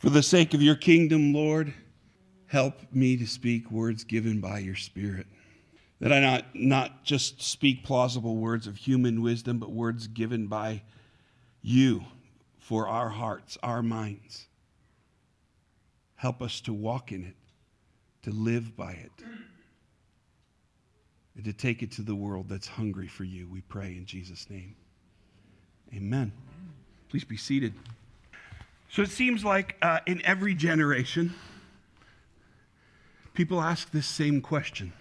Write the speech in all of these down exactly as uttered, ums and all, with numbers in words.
For the sake of your kingdom, Lord, help me to speak words given by your Spirit. That I not, not just speak plausible words of human wisdom, but words given by you for our hearts, our minds. Help us to walk in it, to live by it, and to take it to the world that's hungry for you. We pray in Jesus' name. Amen. Please be seated. So it seems like uh, in every generation, people ask this same question.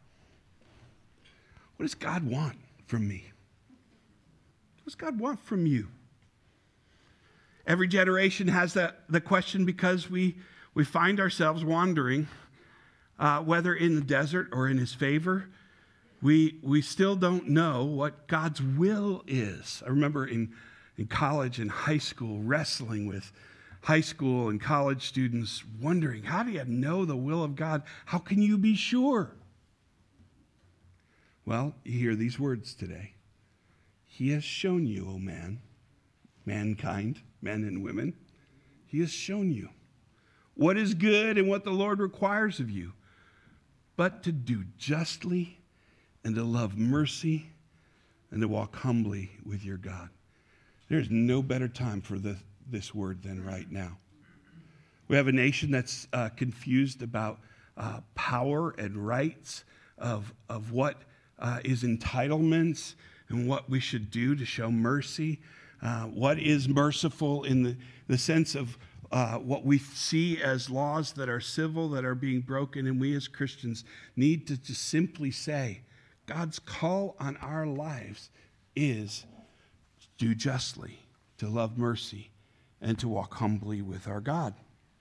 What does God want from me? What does God want from you? Every generation has that the question because we, we find ourselves wandering, uh, whether in the desert or in his favor. We, we still don't know what God's will is. I remember in in college and high school, wrestling with high school and college students, wondering, how do you know the will of God? How can you be sure? Well, you hear these words today. He has shown you, O man, mankind, men and women, he has shown you what is good and what the Lord requires of you, but to do justly and to love mercy and to walk humbly with your God. There's no better time for the, this word than right now. We have a nation that's uh, confused about uh, power and rights, of, of what uh, is entitlements and what we should do to show mercy. Uh, what is merciful in the, the sense of uh, what we see as laws that are civil, that are being broken, and we as Christians need to just simply say, God's call on our lives is do justly, to love mercy, and to walk humbly with our God.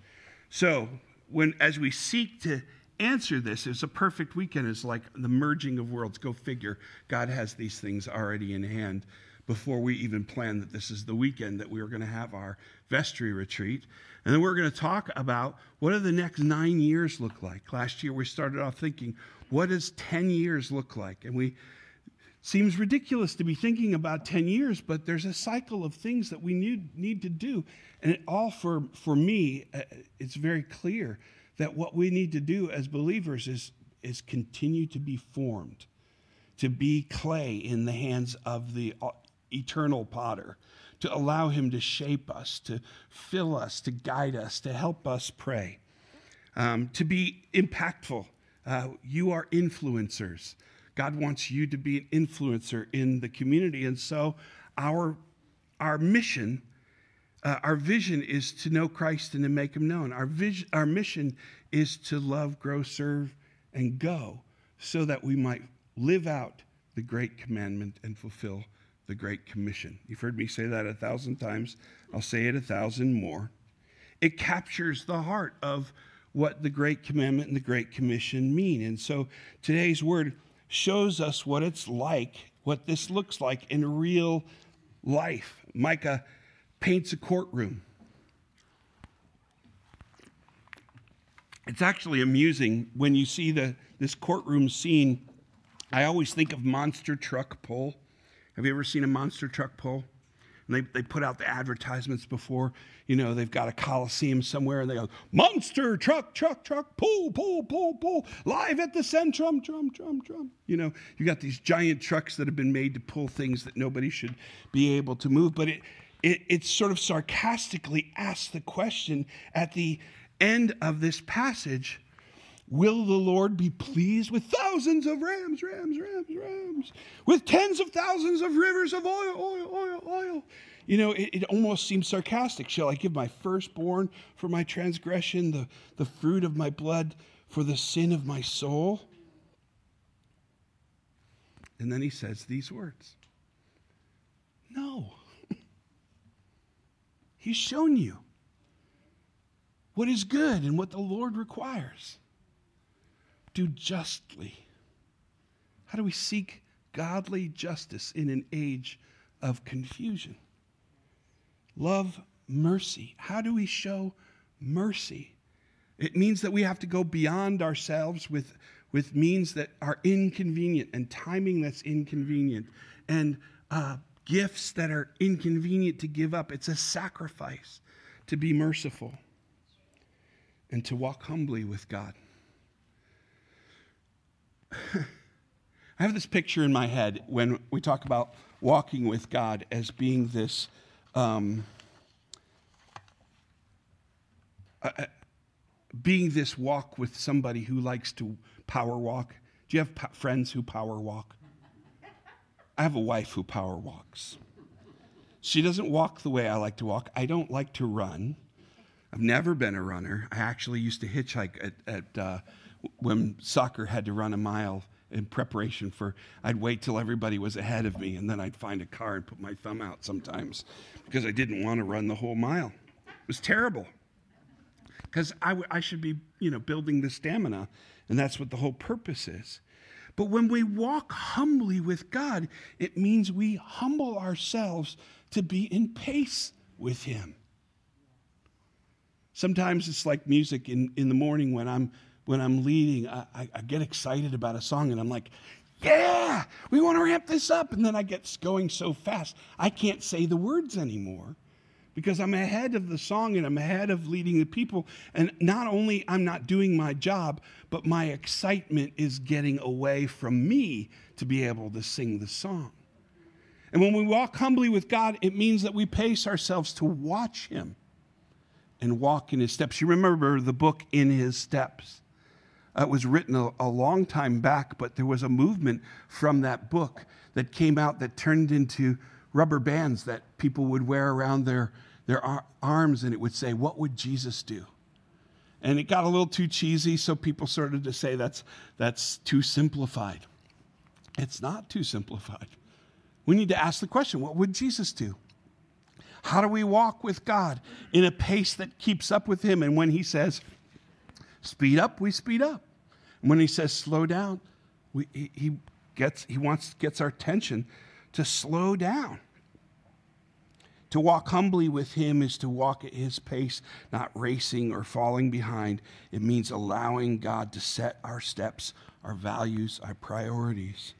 So, when as we seek to answer this, it's a perfect weekend. It's like the merging of worlds. Go figure. God has these things already in hand before we even plan that this is the weekend that we are going to have our vestry retreat. And then we're going to talk about what do the next nine years look like. Last year we started off thinking, what does ten years look like? And we seems ridiculous to be thinking about ten years, but there's a cycle of things that we need, need to do. And it all for, for me, uh, it's very clear that what we need to do as believers is, is continue to be formed, to be clay in the hands of the eternal potter, to allow him to shape us, to fill us, to guide us, to help us pray, um, to be impactful. Uh, you are influencers. God wants you to be an influencer in the community. And so our, our mission, uh, our vision is to know Christ and to make him known. Our vision, our mission is to love, grow, serve, and go so that we might live out the great commandment and fulfill the Great Commission. You've heard me say that a thousand times. I'll say it a thousand more. It captures the heart of what the Great Commandment and the Great Commission mean. And so today's word shows us what it's like, what this looks like in real life. Micah paints a courtroom. It's actually amusing when you see the this courtroom scene. I always think of monster truck pull. Have you ever seen a monster truck pull? And they, they put out the advertisements before, you know, they've got a coliseum somewhere, and they go, monster truck, truck, truck, pull, pull, pull, pull, live at the Centrum, drum, drum, drum. You know, you got these giant trucks that have been made to pull things that nobody should be able to move. But it, it, it sort of sarcastically asks the question at the end of this passage, will the Lord be pleased with thousands of rams, rams, rams, rams, with tens of thousands of rivers of oil, oil, oil, oil? You know, it, it almost seems sarcastic. Shall I give my firstborn for my transgression, the, the fruit of my blood for the sin of my soul? And then he says these words. No. He's shown you what is good and what the Lord requires. Do justly. How do we seek godly justice in an age of confusion? Love mercy. How do we show mercy? It means that we have to go beyond ourselves with, with means that are inconvenient and timing that's inconvenient and uh, gifts that are inconvenient to give up. It's a sacrifice to be merciful. and to walk humbly with God. I have this picture in my head when we talk about walking with God as being this um, uh, being this walk with somebody who likes to power walk. Do you have po- friends who power walk? I have a wife who power walks. She doesn't walk the way I like to walk. I don't like to run. I've never been a runner. I actually used to hitchhike at, at uh, when soccer had to run a mile in preparation for, I'd wait till everybody was ahead of me, and then I'd find a car and put my thumb out sometimes because I didn't want to run the whole mile. It was terrible because I, w- I should be, you know, building the stamina, and that's what the whole purpose is. But when we walk humbly with God, it means we humble ourselves to be in pace with him. Sometimes it's like music in, in the morning when I'm when I'm leading, I, I, I get excited about a song and I'm like, yeah, we want to ramp this up. And then I get going so fast, I can't say the words anymore because I'm ahead of the song and I'm ahead of leading the people. And not only I'm not doing my job, but my excitement is getting away from me to be able to sing the song. And when we walk humbly with God, it means that we pace ourselves to watch him and walk in his steps. You remember the book In His Steps. Uh, it was written a, a long time back, but there was a movement from that book that came out that turned into rubber bands that people would wear around their, their ar- arms, and it would say, "What would Jesus do?" And it got a little too cheesy, so people started to say that's, that's too simplified. It's not too simplified. We need to ask the question, what would Jesus do? How do we walk with God in a pace that keeps up with him? And when he says, speed up, we speed up. And when he says, slow down, we, he, he gets he wants gets our attention to slow down. To walk humbly with him is to walk at his pace, not racing or falling behind. It means allowing God to set our steps, our values, our priorities.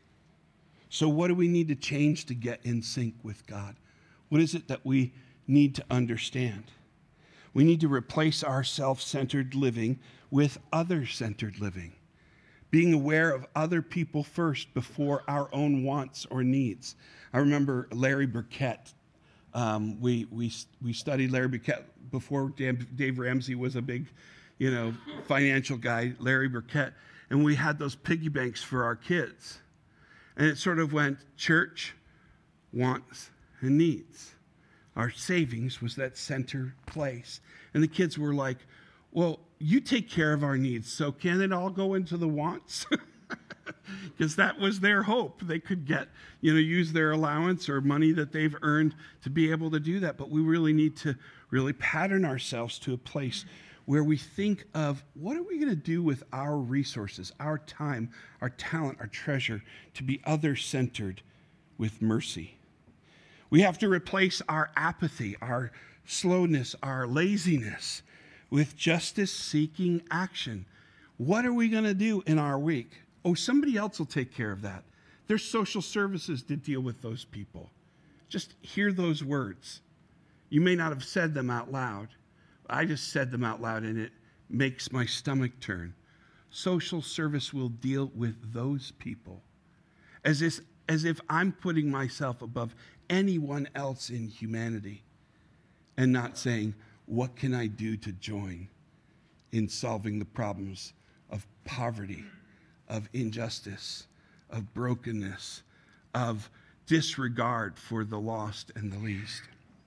So what do we need to change to get in sync with God? What is it that we need to understand? We need to replace our self-centered living with other-centered living, being aware of other people first before our own wants or needs. I remember Larry Burkett. Um, we we we studied Larry Burkett before Dave Ramsey was a big, you know, financial guy. Larry Burkett, and we had those piggy banks for our kids, and it sort of went church, wants, and needs. Our savings was that center place. And the kids were like, well, you take care of our needs, so can it all go into the wants? Because that was their hope. They could get, you know, use their allowance or money that they've earned to be able to do that. But we really need to really pattern ourselves to a place where we think of what are we going to do with our resources, our time, our talent, our treasure, to be other-centered with mercy. We have to replace our apathy, our slowness, our laziness with justice-seeking action. What are we going to do in our week? Oh, somebody else will take care of that. There's social services to deal with those people. Just hear those words. You may not have said them out loud. I just said them out loud, and it makes my stomach turn. Social service will deal with those people. As if, as if I'm putting myself above anyone else in humanity and not saying, what can I do to join in solving the problems of poverty, of injustice, of brokenness, of disregard for the lost and the least?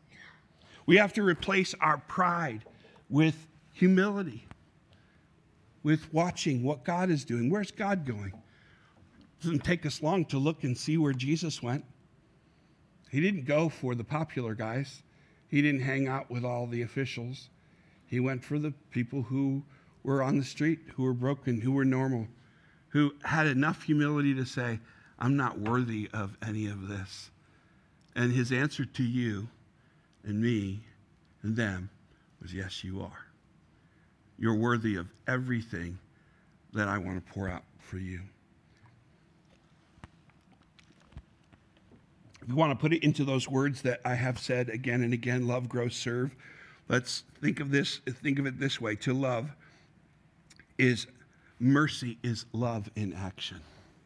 We have to replace our pride with humility, with watching what God is doing. Where's God going? It doesn't take us long to look and see where Jesus went. He didn't go for the popular guys. He didn't hang out with all the officials. He went for the people who were on the street, who were broken, who were normal, who had enough humility to say, I'm not worthy of any of this. And his answer to you and me and them was, yes, you are. You're worthy of everything that I want to pour out for you. If we want to put it into those words that I have said again and again, love, grow, serve, let's think of this, think of it this way. To love is mercy is love in action.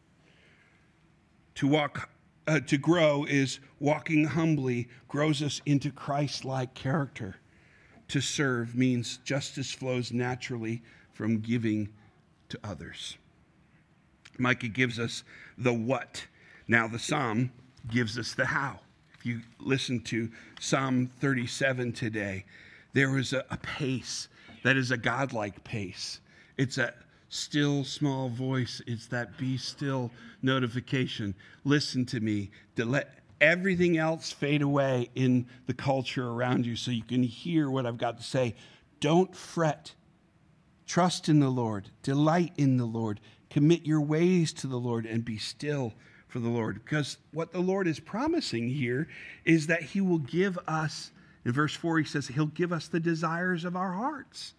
To walk, uh, to grow is walking humbly, grows us into Christ-like character. To serve means justice flows naturally from giving to others. Micah gives us the what. Now the psalm gives us the how. If you listen to Psalm thirty-seven today, there is a, a pace that is a godlike pace. It's a still small voice. It's that be still notification. Listen to me. To let everything else fade away in the culture around you so you can hear what I've got to say. Don't fret. Trust in the Lord. Delight in the Lord. Commit your ways to the Lord and be still for the Lord. Because what the Lord is promising here is that he will give us, in verse four, he says, he'll give us the desires of our hearts.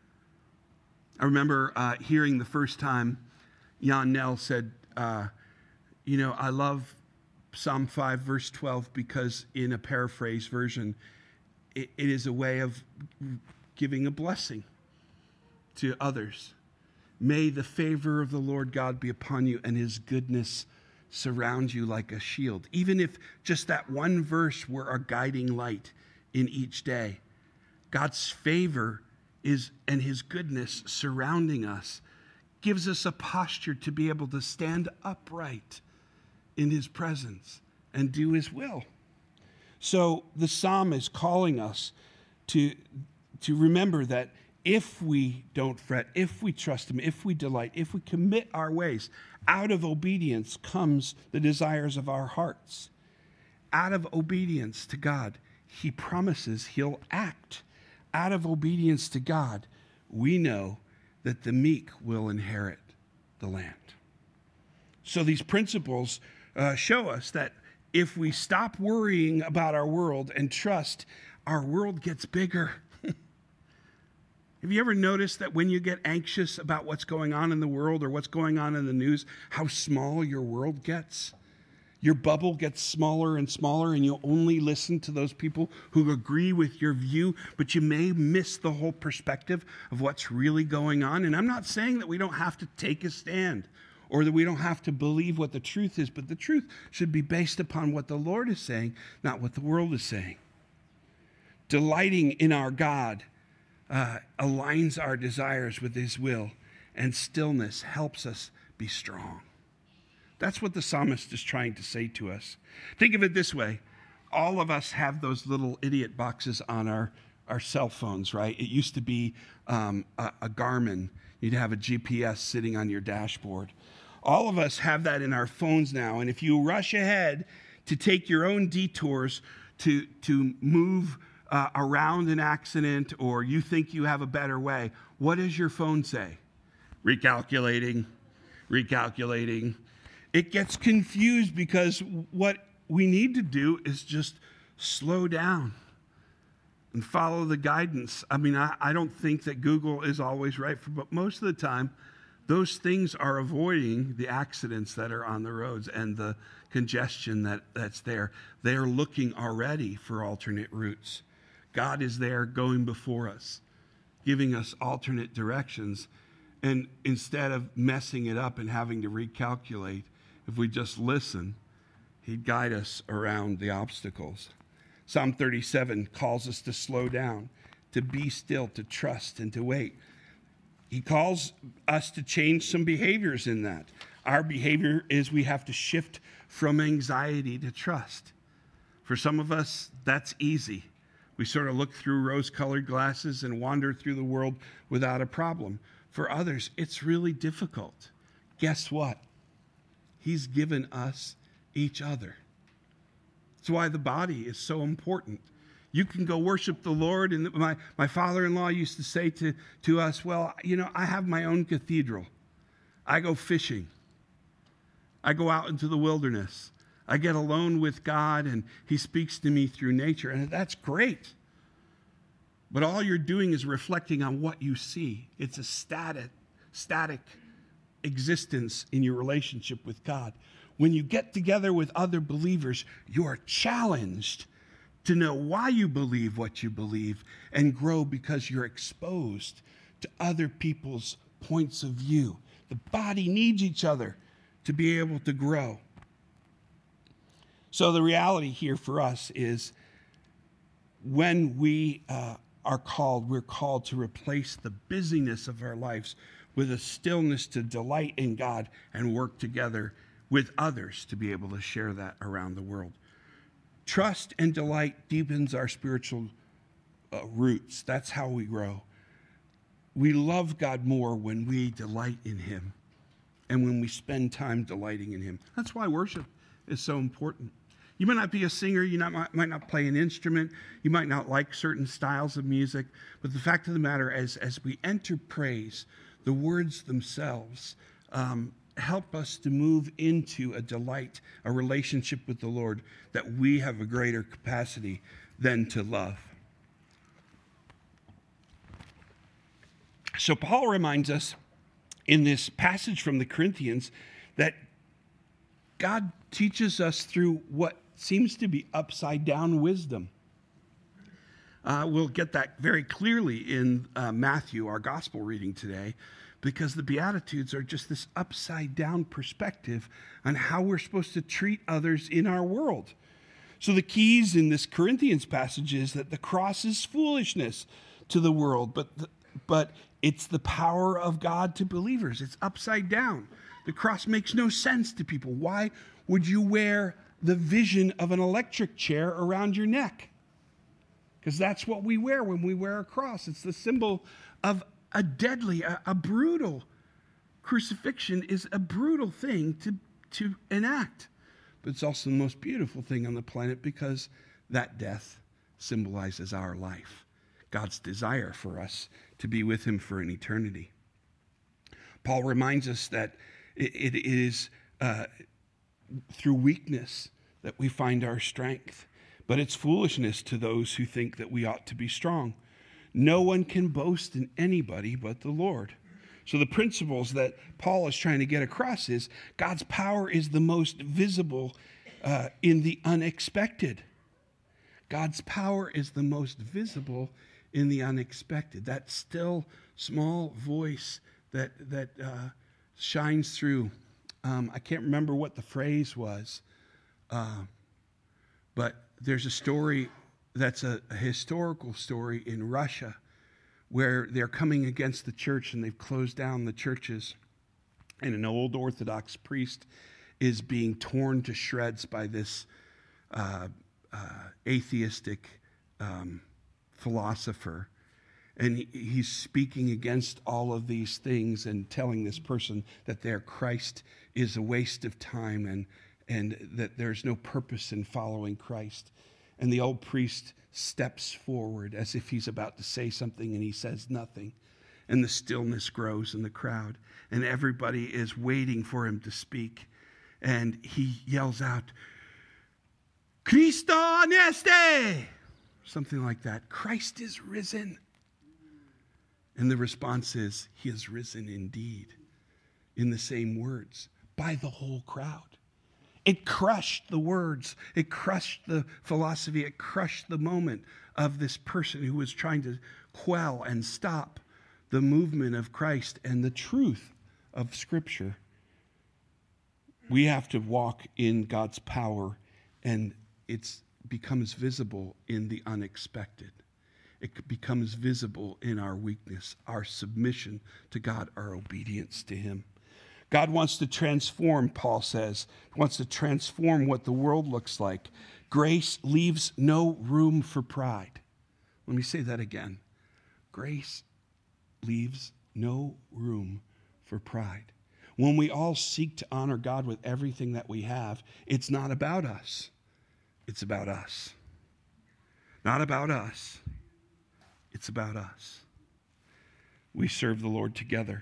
I remember uh, hearing the first time Jan Nell said, uh, you know, I love Psalm five, verse twelve, because in a paraphrase version, it, it is a way of giving a blessing to others. May the favor of the Lord God be upon you and his goodness surround you like a shield. Even if just that one verse were a guiding light in each day, God's favor is and his goodness surrounding us gives us a posture to be able to stand upright in his presence and do his will. So the psalm is calling us to, to remember that if we don't fret, if we trust him, if we delight, if we commit our ways, out of obedience comes the desires of our hearts. Out of obedience to God, he promises he'll act. Out of obedience to God, we know that the meek will inherit the land. So these principles uh, show us that if we stop worrying about our world and trust, our world gets bigger. Have you ever noticed that when you get anxious about what's going on in the world or what's going on in the news, how small your world gets? Your bubble gets smaller and smaller, and you only listen to those people who agree with your view, but you may miss the whole perspective of what's really going on. And I'm not saying that we don't have to take a stand or that we don't have to believe what the truth is, but the truth should be based upon what the Lord is saying, not what the world is saying. Delighting in our God uh, aligns our desires with his will, and stillness helps us be strong. That's what the psalmist is trying to say to us. Think of it this way. All of us have those little idiot boxes on our, our cell phones, right? It used to be um, a, a Garmin. You'd have a G P S sitting on your dashboard. All of us have that in our phones now. And if you rush ahead to take your own detours to, to move uh, around an accident, or you think you have a better way, what does your phone say? Recalculating, recalculating. It gets confused because what we need to do is just slow down and follow the guidance. I mean, I, I don't think that Google is always right, for, but most of the time, those things are avoiding the accidents that are on the roads and the congestion that, that's there. They are looking already for alternate routes. God is there going before us, giving us alternate directions. And instead of messing it up and having to recalculate, if we just listen, he'd guide us around the obstacles. Psalm thirty-seven calls us to slow down, to be still, to trust, and to wait. He calls us to change some behaviors in that. Our behavior is we have to shift from anxiety to trust. For some of us, that's easy. We sort of look through rose-colored glasses and wander through the world without a problem. For others, it's really difficult. Guess what? He's given us each other. That's why the body is so important. You can go worship the Lord. And my, my father-in-law used to say to, to us, well, you know, I have my own cathedral. I go fishing. I go out into the wilderness. I get alone with God, and he speaks to me through nature. And that's great. But all you're doing is reflecting on what you see. It's a static, static existence in your relationship with God. When you get together with other believers, you are challenged to know why you believe what you believe and grow because you're exposed to other people's points of view. The body needs each other to be able to grow. So the reality here for us is when we uh, are called, we're called to replace the busyness of our lives with a stillness to delight in God and work together with others to be able to share that around the world. Trust and delight deepens our spiritual uh, roots. That's how we grow. We love God more when we delight in him and when we spend time delighting in him. That's why worship is so important. You might not be a singer, you not, might not play an instrument, you might not like certain styles of music, but the fact of the matter is, as we enter praise, the words themselves um, help us to move into a delight, a relationship with the Lord that we have a greater capacity than to love. So Paul reminds us in this passage from the Corinthians that God teaches us through what seems to be upside down wisdom. Uh, we'll get that very clearly in uh, Matthew, our gospel reading today, because the Beatitudes are just this upside down perspective on how we're supposed to treat others in our world. So the keys in this Corinthians passage is that the cross is foolishness to the world, but the, but it's the power of God to believers. It's upside down. The cross makes no sense to people. Why would you wear the vision of an electric chair around your neck? Because that's what we wear when we wear a cross. It's the symbol of a deadly, a, a brutal crucifixion is a brutal thing to, to enact. But it's also the most beautiful thing on the planet because that death symbolizes our life, God's desire for us to be with him for an eternity. Paul reminds us that it, it is uh, through weakness that we find our strength, but it's foolishness to those who think that we ought to be strong. No one can boast in anybody but the Lord. So the principles that Paul is trying to get across is God's power is the most visible uh, in the unexpected. God's power is the most visible in the unexpected. That still small voice that that uh, shines through. Um, I can't remember what the phrase was, uh, but there's a story that's a, a historical story in Russia where they're coming against the church and they've closed down the churches, and an old Orthodox priest is being torn to shreds by this uh, uh, atheistic um, philosopher. And he, he's speaking against all of these things and telling this person that their Christ is a waste of time and, and that there's no purpose in following Christ. And the old priest steps forward as if he's about to say something, and he says nothing. And the stillness grows in the crowd, and everybody is waiting for him to speak. And he yells out, Christo aneste! Something like that. Christ is risen. And the response is, he is risen indeed, in the same words, by the whole crowd. It crushed the words. It crushed the philosophy. It crushed the moment of this person who was trying to quell and stop the movement of Christ and the truth of Scripture. We have to walk in God's power, and it becomes visible in the unexpected. It becomes visible in our weakness, our submission to God, our obedience to him. God wants to transform, Paul says, wants to transform what the world looks like. Grace leaves no room for pride. Let me say that again. Grace leaves no room for pride. When we all seek to honor God with everything that we have, it's not about us. It's about us. Not about us. It's about us. We serve the Lord together.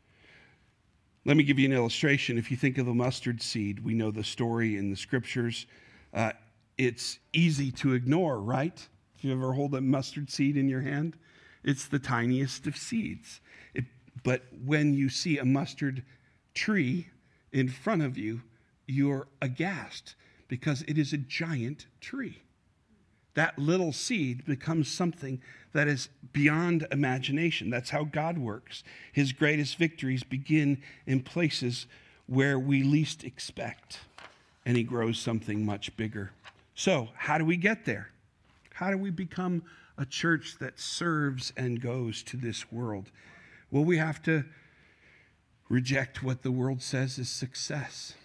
Let me give you an illustration. If you think of the mustard seed, we know the story in the scriptures. Uh, it's easy to ignore, right? If you ever hold a mustard seed in your hand, it's the tiniest of seeds. It, but when you see a mustard tree in front of you, you're aghast because it is a giant tree. that little seed becomes something that is beyond imagination. That's how God works. His greatest victories begin in places where we least expect, and he grows something much bigger. So, how do we get there? How do we become a church that serves and goes to this world? Well, we have to reject what the world says is success.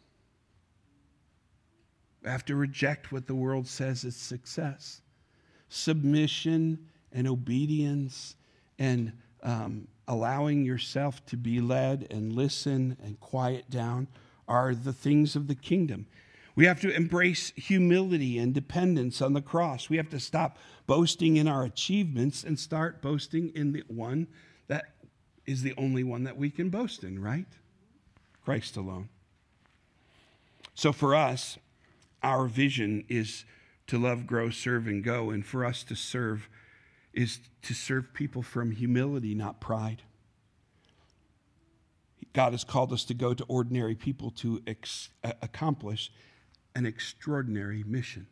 We have to reject what the world says is success. Submission and obedience and um, allowing yourself to be led and listen and quiet down are the things of the kingdom. We have to embrace humility and dependence on the cross. We have to stop boasting in our achievements and start boasting in the one that is the only one that we can boast in, right? Christ alone. So for us, our vision is to love, grow, serve, and go. And for us to serve is to serve people from humility, not pride. God has called us to go to ordinary people to ex- accomplish an extraordinary mission.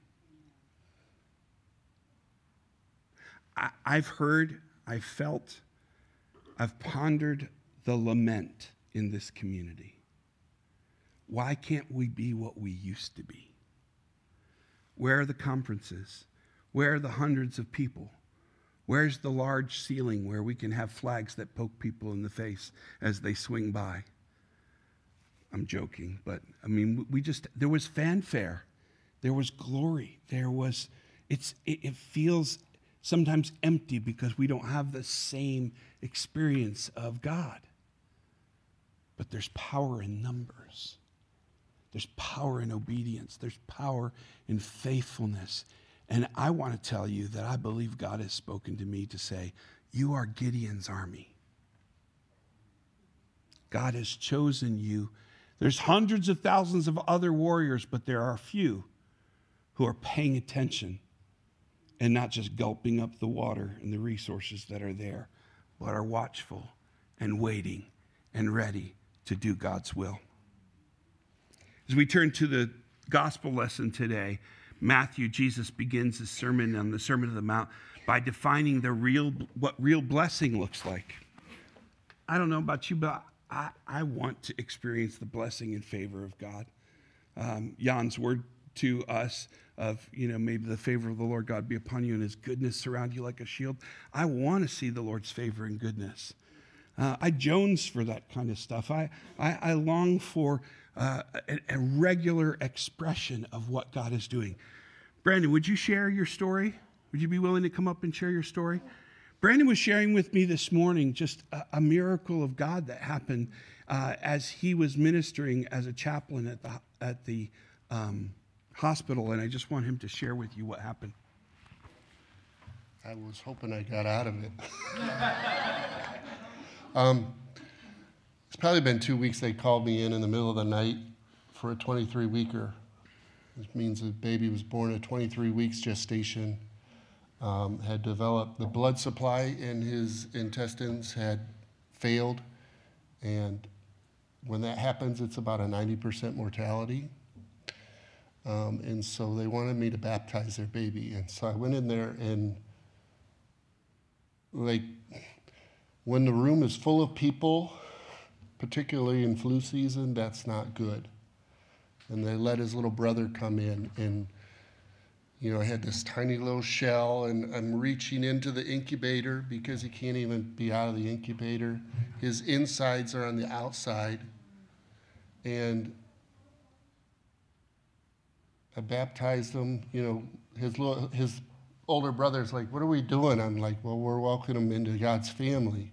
I, I've heard, I've felt, I've pondered the lament in this community. Why can't we be what we used to be? Where are the conferences? Where are the hundreds of people? Where's the large ceiling where we can have flags that poke people in the face as they swing by? I'm joking, but I mean, we just, there was fanfare. There was glory. There was, it's, it, it feels sometimes empty because we don't have the same experience of God. But there's power in numbers. There's power in obedience. There's power in faithfulness. And I want to tell you that I believe God has spoken to me to say, you are Gideon's army. God has chosen you. There's hundreds of thousands of other warriors, but there are few who are paying attention and not just gulping up the water and the resources that are there, but are watchful and waiting and ready to do God's will. As we turn to the gospel lesson today, Matthew, Jesus begins his sermon on the Sermon on the Mount by defining the real, what real blessing looks like. I don't know about you, but I, I want to experience the blessing and favor of God. Um, Jan's word to us of, you know, maybe the favor of the Lord God be upon you and his goodness surround you like a shield. I want to see the Lord's favor and goodness. Uh, I jones for that kind of stuff. I, I, I long for uh, a, a regular expression of what God is doing. Brandon, would you share your story? Would you be willing to come up and share your story? Brandon was sharing with me this morning just a, a miracle of God that happened uh, as he was ministering as a chaplain at the, at the um, hospital, and I just want him to share with you what happened. I was hoping I got out of it. um, it's probably been two weeks they called me in in the middle of the night for a twenty-three weeker. Which means the baby was born at twenty-three weeks gestation, um, had developed, the blood supply in his intestines had failed, and when that happens, it's about a ninety percent mortality. Um, and so they wanted me to baptize their baby. And so I went in there, and like when the room is full of people, particularly in flu season, that's not good. And they let his little brother come in, and you know, I had this tiny little shell, and I'm reaching into the incubator because he can't even be out of the incubator. His insides are on the outside, and I baptized him. You know, his little, his older brother's like, "What are we doing?" I'm like, "Well, we're welcoming him into God's family."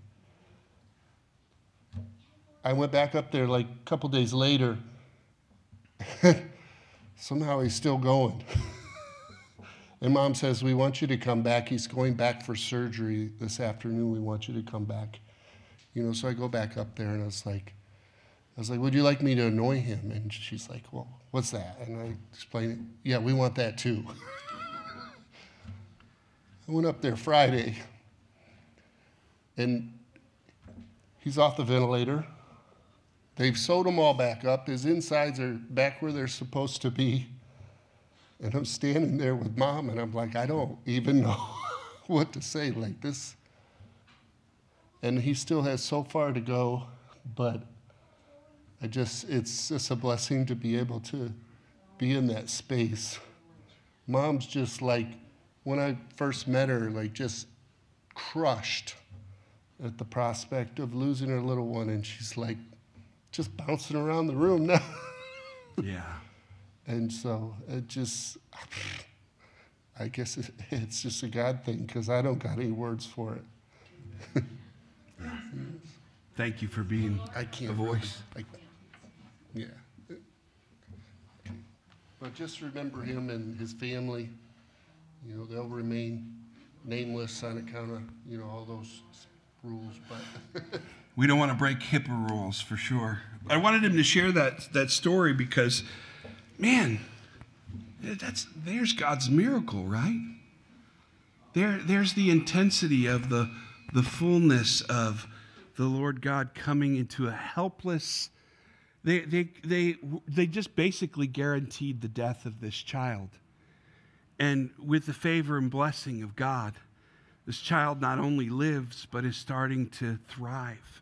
I went back up there like a couple days later. Somehow he's still going. And Mom says, "We want you to come back. He's going back for surgery this afternoon. We want you to come back." You know, so I go back up there, and I was like, I was like, "Would you like me to anoint him?" And she's like, "Well, what's that?" And I explained, "Yeah, we want that too." I went up there Friday, and he's off the ventilator. They've sewed him all back up. His insides are back where they're supposed to be. And I'm standing there with Mom, and I'm like, I don't even know what to say like this. And he still has so far to go, but I just, it's just a blessing to be able to be in that space. Mom's just like, when I first met her, like just crushed at the prospect of losing her little one, and she's like just bouncing around the room now. Yeah. And so it just, I guess it, it's just a God thing, because I don't got any words for it. Thank you for being I can't a voice. Really, I, yeah. But just remember him and his family. You know, they'll remain nameless on account of, you know, all those rules. But we don't want to break HIPAA rules, for sure. I wanted him to share that that story because, man, that's there's God's miracle, right? There, there's the intensity of the the fullness of the Lord God coming into a helpless. They they they they just basically guaranteed the death of this child. And with the favor and blessing of God, this child not only lives, but is starting to thrive.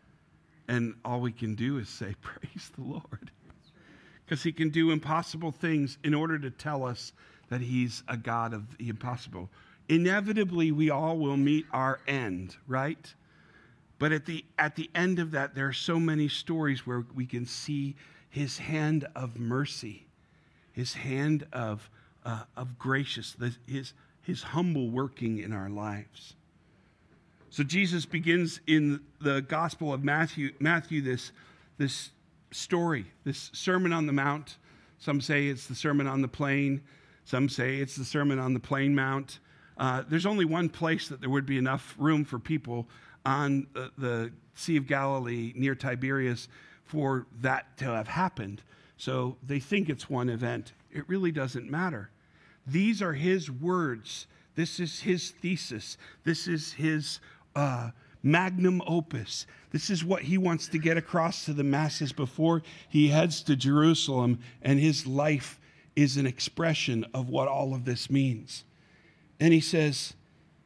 And all we can do is say, praise the Lord. Because he can do impossible things in order to tell us that he's a God of the impossible. Inevitably, we all will meet our end, right? But at the at the end of that, there are so many stories where we can see his hand of mercy, his hand of uh, of gracious, his his humble working in our lives. So Jesus begins in the Gospel of Matthew, Matthew this this story, this Sermon on the Mount. Some say it's the Sermon on the Plain. Some say it's the Sermon on the Plain Mount. Uh, there's only one place that there would be enough room for people on the, the Sea of Galilee near Tiberias for that to have happened. So they think it's one event. It really doesn't matter. These are his words. This is his thesis. This is his uh, magnum opus. This is what he wants to get across to the masses before he heads to Jerusalem, and his life is an expression of what all of this means. And he says,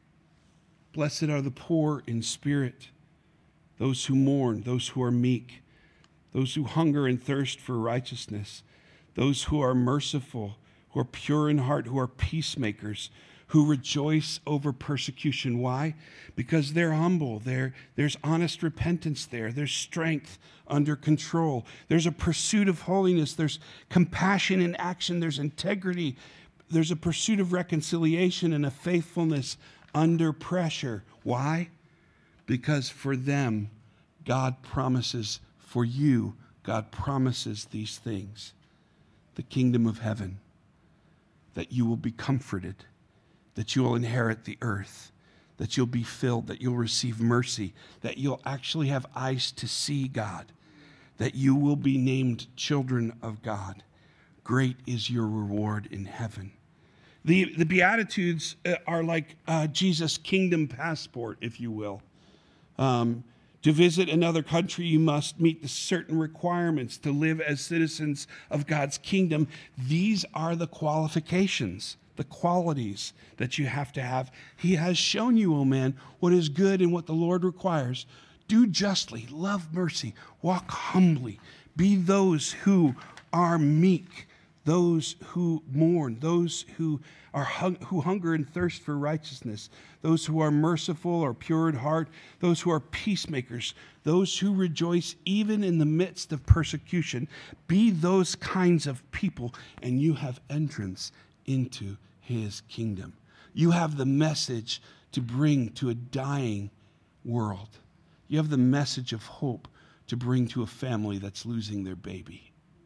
blessed are the poor in spirit, those who mourn, those who are meek, those who hunger and thirst for righteousness, those who are merciful, who are pure in heart, who are peacemakers, who rejoice over persecution. Why? Because they're humble. They're, there's honest repentance there. There's strength under control. There's a pursuit of holiness. There's compassion in action. There's integrity. There's a pursuit of reconciliation and a faithfulness under pressure. Why? Because for them, God promises, for you, God promises these things. The kingdom of heaven, that you will be comforted, that you will inherit the earth, that you'll be filled, that you'll receive mercy, that you'll actually have eyes to see God, that you will be named children of God. Great is your reward in heaven. The, the Beatitudes are like uh, Jesus' kingdom passport, if you will. Um, to visit another country, you must meet the certain requirements to live as citizens of God's kingdom. These are the qualifications, the qualities that you have to have. He has shown you, O man, what is good and what the Lord requires. Do justly, love mercy, walk humbly, be those who are meek, those who mourn, those who are hung, who hunger and thirst for righteousness, those who are merciful or pure in heart, those who are peacemakers, those who rejoice even in the midst of persecution. Be those kinds of people, and you have entrance into his kingdom. You have the message to bring to a dying world. You have the message of hope to bring to a family that's losing their baby.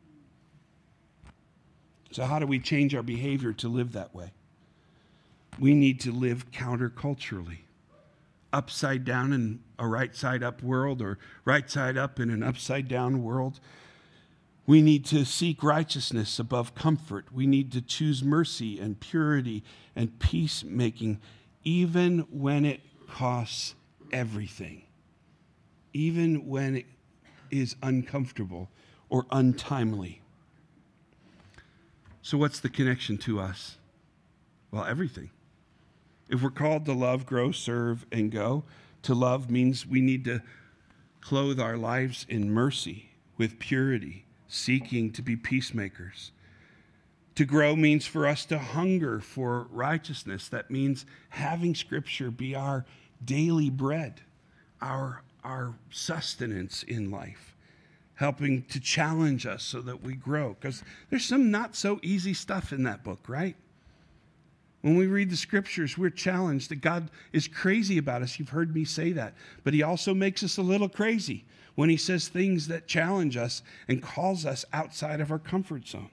So how do we change our behavior to live that way? We need to live counterculturally. Upside down in a right side up world, or right side up in an upside down world. We need to seek righteousness above comfort. We need to choose mercy and purity and peacemaking, even when it costs everything. Even when it is uncomfortable or untimely. So what's the connection to us? Well, everything. If we're called to love, grow, serve, and go, to love means we need to clothe our lives in mercy, with purity, seeking to be peacemakers. To grow means for us to hunger for righteousness. That means having Scripture be our daily bread, our, our sustenance in life, helping to challenge us so that we grow. Because there's some not so easy stuff in that book, right? When we read the Scriptures, we're challenged that God is crazy about us. You've heard me say that. But he also makes us a little crazy when he says things that challenge us and calls us outside of our comfort zones.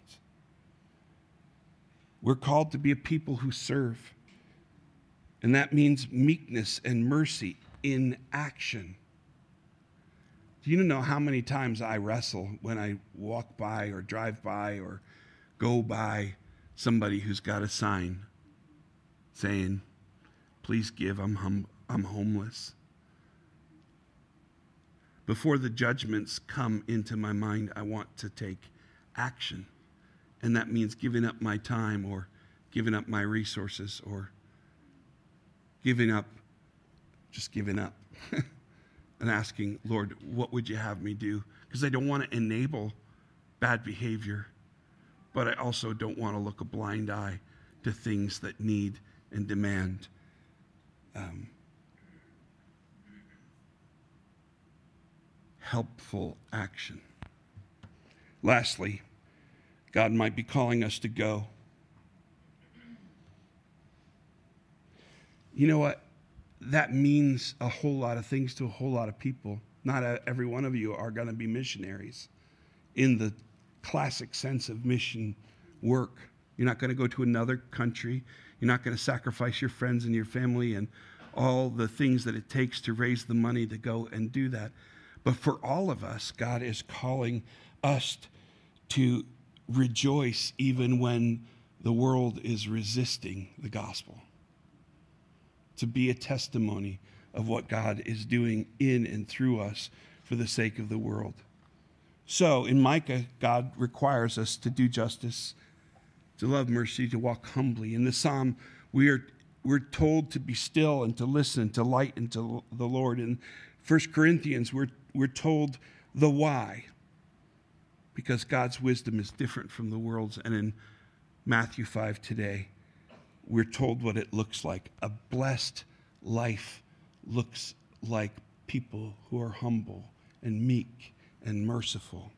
We're called to be a people who serve. And that means meekness and mercy in action. Do you know how many times I wrestle when I walk by or drive by or go by somebody who's got a sign saying, please give, I'm, hum- I'm homeless. Before the judgments come into my mind, I want to take action. And that means giving up my time or giving up my resources or giving up, just giving up and asking, Lord, what would you have me do? Because I don't want to enable bad behavior, but I also don't want to look a blind eye to things that need and demand um, helpful action. Lastly, God might be calling us to go. You know what? That means a whole lot of things to a whole lot of people. Not a, every one of you are going to be missionaries in the classic sense of mission work. You're not going to go to another country. You're not going to sacrifice your friends and your family and all the things that it takes to raise the money to go and do that. But for all of us, God is calling us to rejoice even when the world is resisting the gospel. To be a testimony of what God is doing in and through us for the sake of the world. So in Micah, God requires us to do justice, to love mercy, to walk humbly. In the psalm, we are we're told to be still and to listen, to light into the Lord. In First Corinthians, we're we're told the why, because God's wisdom is different from the world's. And in Matthew five today, we're told what it looks like. A blessed life looks like people who are humble and meek and merciful.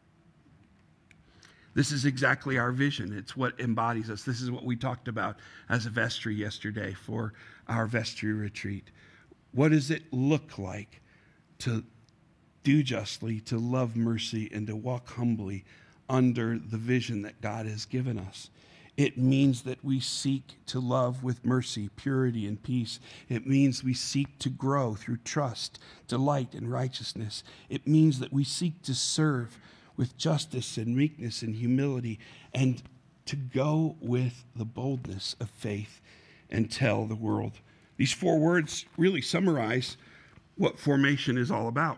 This is exactly our vision. It's what embodies us. This is what we talked about as a vestry yesterday for our vestry retreat. What does it look like to do justly, to love mercy, and to walk humbly under the vision that God has given us? It means that we seek to love with mercy, purity, and peace. It means we seek to grow through trust, delight, and righteousness. It means that we seek to serve with justice and meekness and humility, and to go with the boldness of faith and tell the world. These four words really summarize what formation is all about.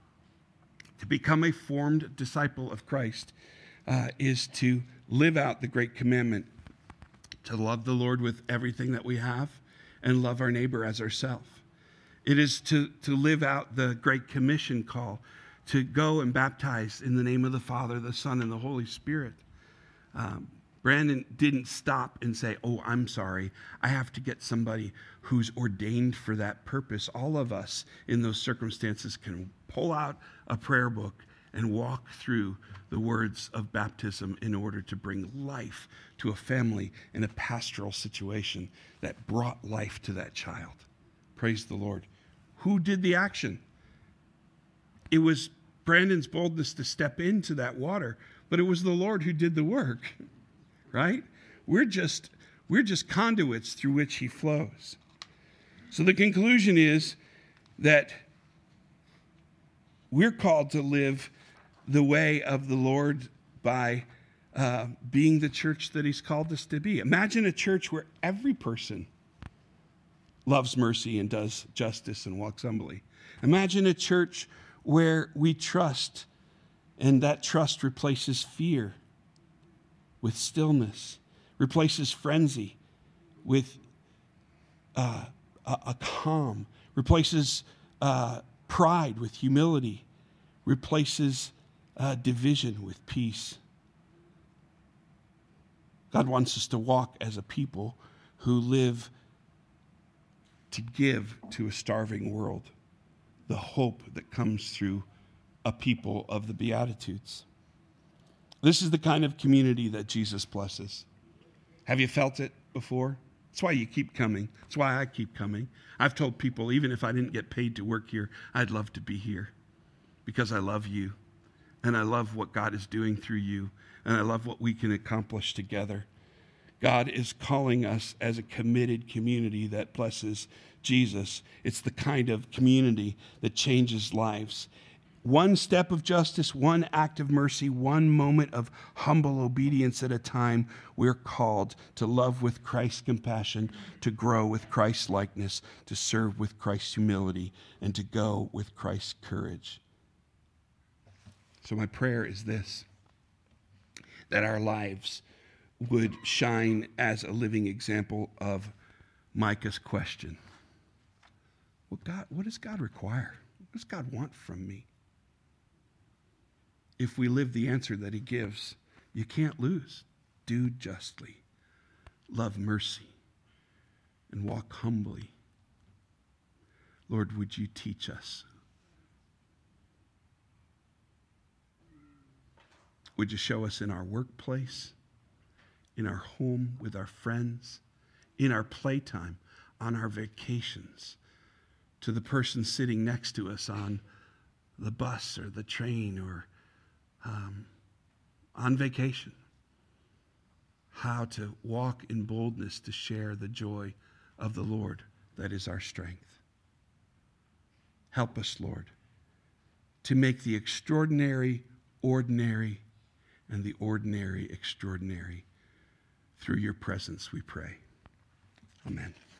To become a formed disciple of Christ uh, is to live out the great commandment, to love the Lord with everything that we have and love our neighbor as ourselves. It is to, to live out the Great Commission call, to go and baptize in the name of the Father, the Son, and the Holy Spirit. Um, Brandon didn't stop and say, oh, I'm sorry, I have to get somebody who's ordained for that purpose. All of us in those circumstances can pull out a prayer book and walk through the words of baptism in order to bring life to a family in a pastoral situation that brought life to that child. Praise the Lord. Who did the action? It was Brandon's boldness to step into that water, but it was the Lord who did the work, right? We're just, we're just conduits through which he flows. So the conclusion is that we're called to live the way of the Lord by uh, being the church that he's called us to be. Imagine a church where every person loves mercy and does justice and walks humbly. Imagine a church where we trust, and that trust replaces fear with stillness replaces frenzy with uh, a, a calm, replaces uh, pride with humility, replaces uh, division with peace. God wants us to walk as a people who live to give to a starving world the hope that comes through a people of the Beatitudes. This is the kind of community that Jesus blesses. Have you felt it before? That's why you keep coming. That's why I keep coming. I've told people, even if I didn't get paid to work here, I'd love to be here because I love you, and I love what God is doing through you, and I love what we can accomplish together. God is calling us as a committed community that blesses Jesus. It's the kind of community that changes lives. One step of justice, one act of mercy, one moment of humble obedience at a time, we're called to love with Christ's compassion, to grow with Christ's likeness, to serve with Christ's humility, and to go with Christ's courage. So my prayer is this, that our lives would shine as a living example of Micah's question. What God, what does God require? What does God want from me? If we live the answer that he gives, you can't lose. Do justly, love mercy, and walk humbly. Lord, would you teach us? Would you show us in our workplace, in our home, with our friends, in our playtime, on our vacations, to the person sitting next to us on the bus or the train or um, on vacation, how to walk in boldness to share the joy of the Lord that is our strength. Help us, Lord, to make the extraordinary ordinary and the ordinary extraordinary. Through your presence, we pray. Amen.